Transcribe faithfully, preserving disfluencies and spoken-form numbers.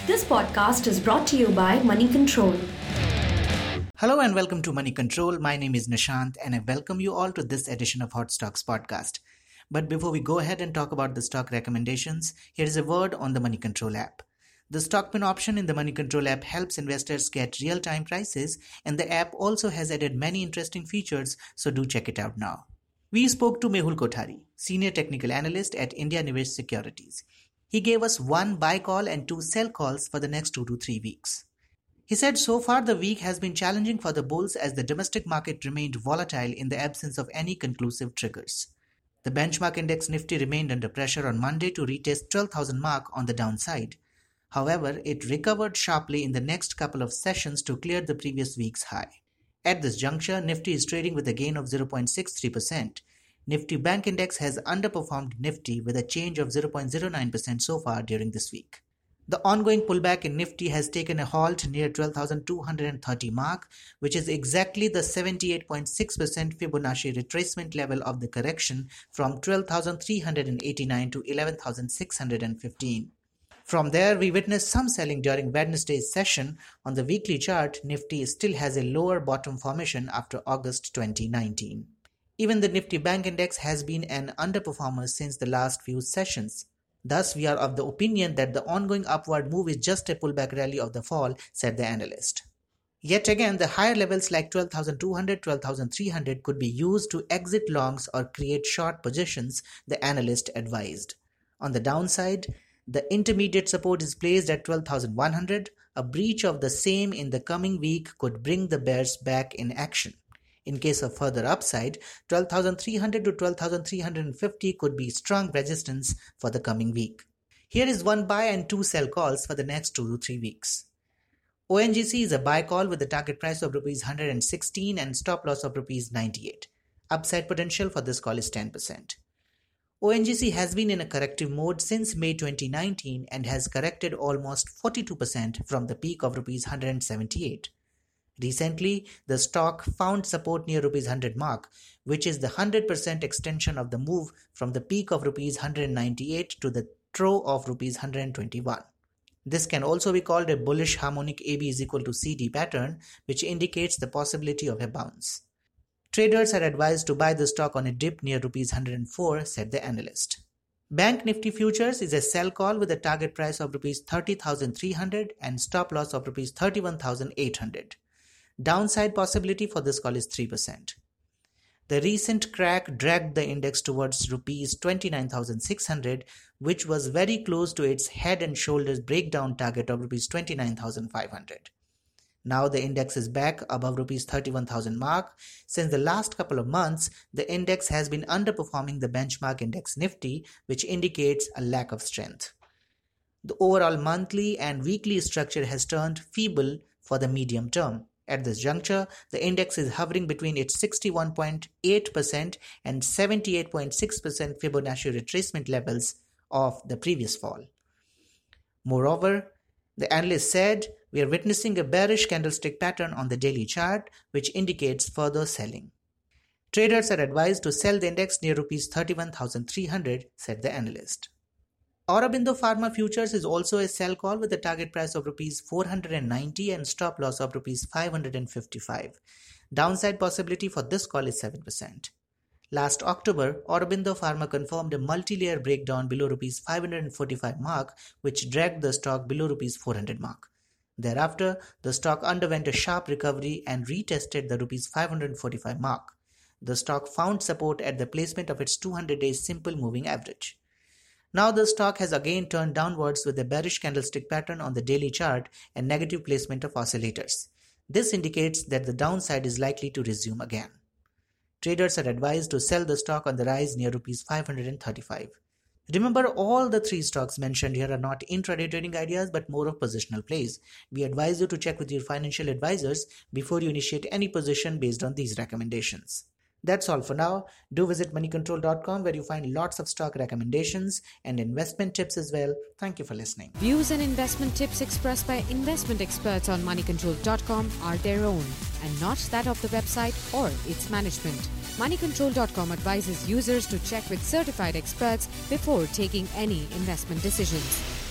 This podcast is brought to you by Money Control. Hello and welcome to Money Control. My name is Nishant and I welcome you all to this edition of Hot Stocks podcast. But before we go ahead and talk about the stock recommendations, here is a word on the Money Control app. The stock pin option in the Money Control app helps investors get real-time prices, and the app also has added many interesting features, so do check it out now. We spoke to Mehul Kothari, Senior Technical Analyst at India Nivesh Securities. He gave us one buy call and two sell calls for the next two to three weeks. He said so far the week has been challenging for the bulls as the domestic market remained volatile in the absence of any conclusive triggers. The benchmark index Nifty remained under pressure on Monday to retest twelve thousand mark on the downside. However, it recovered sharply in the next couple of sessions to clear the previous week's high. At this juncture, Nifty is trading with a gain of zero point six three percent. Nifty Bank Index has underperformed Nifty with a change of zero point zero nine percent so far during this week. The ongoing pullback in Nifty has taken a halt near twelve thousand two hundred thirty mark, which is exactly the seventy-eight point six percent Fibonacci retracement level of the correction from twelve thousand three hundred eighty-nine to eleven thousand six hundred fifteen. From there, we witnessed some selling during Wednesday's session. On the weekly chart, Nifty still has a lower bottom formation after August twenty nineteen. Even the Nifty Bank Index has been an underperformer since the last few sessions. Thus, we are of the opinion that the ongoing upward move is just a pullback rally of the fall, said the analyst. Yet again, the higher levels like twelve thousand two hundred, twelve thousand three hundred could be used to exit longs or create short positions, the analyst advised. On the downside, the intermediate support is placed at twelve thousand one hundred. A breach of the same in the coming week could bring the bears back in action. In case of further upside, twelve thousand three hundred to twelve thousand three hundred fifty could be strong resistance for the coming week. Here is one buy and two sell calls for the next two to three weeks. O N G C is a buy call with a target price of rupees one hundred sixteen and stop loss of rupees ninety-eight. Upside potential for this call is ten percent. O N G C has been in a corrective mode since May twenty nineteen and has corrected almost forty-two percent from the peak of rupees one hundred seventy-eight. Recently, the stock found support near rupees one hundred mark, which is the one hundred percent extension of the move from the peak of rupees one hundred ninety-eight to the trough of rupees one hundred twenty-one. This can also be called a bullish harmonic A B is equal to C D pattern, which indicates the possibility of a bounce. Traders are advised to buy the stock on a dip near rupees one hundred four, said the analyst. Bank Nifty Futures is a sell call with a target price of rupees thirty thousand three hundred and stop loss of rupees thirty-one thousand eight hundred. Downside possibility for this call is three percent. The recent crack dragged the index towards rupees twenty-nine thousand six hundred, which was very close to its head and shoulders breakdown target of rupees twenty-nine thousand five hundred. Now the index is back above rupees thirty-one thousand mark. Since the last couple of months, the index has been underperforming the benchmark index Nifty, which indicates a lack of strength. The overall monthly and weekly structure has turned feeble for the medium term. At this juncture, the index is hovering between its sixty-one point eight percent and seventy-eight point six percent Fibonacci retracement levels of the previous fall. Moreover, the analyst said, we are witnessing a bearish candlestick pattern on the daily chart, which indicates further selling. Traders are advised to sell the index near rupees thirty-one thousand three hundred, said the analyst. Aurobindo Pharma Futures is also a sell call with a target price of rupees four hundred ninety and stop loss of rupees five hundred fifty-five. Downside possibility for this call is seven percent. Last October, Aurobindo Pharma confirmed a multi-layer breakdown below rupees five hundred forty-five mark, which dragged the stock below rupees four hundred mark. Thereafter, the stock underwent a sharp recovery and retested the rupees five hundred forty-five mark. The stock found support at the placement of its two hundred day simple moving average. Now the stock has again turned downwards with a bearish candlestick pattern on the daily chart and negative placement of oscillators. This indicates that the downside is likely to resume again. Traders are advised to sell the stock on the rise near rupees five hundred thirty-five. Remember, all the three stocks mentioned here are not intraday trading ideas but more of positional plays. We advise you to check with your financial advisors before you initiate any position based on these recommendations. That's all for now. Do visit money control dot com where you find lots of stock recommendations and investment tips as well. Thank you for listening. Views and investment tips expressed by investment experts on money control dot com are their own and not that of the website or its management. money control dot com advises users to check with certified experts before taking any investment decisions.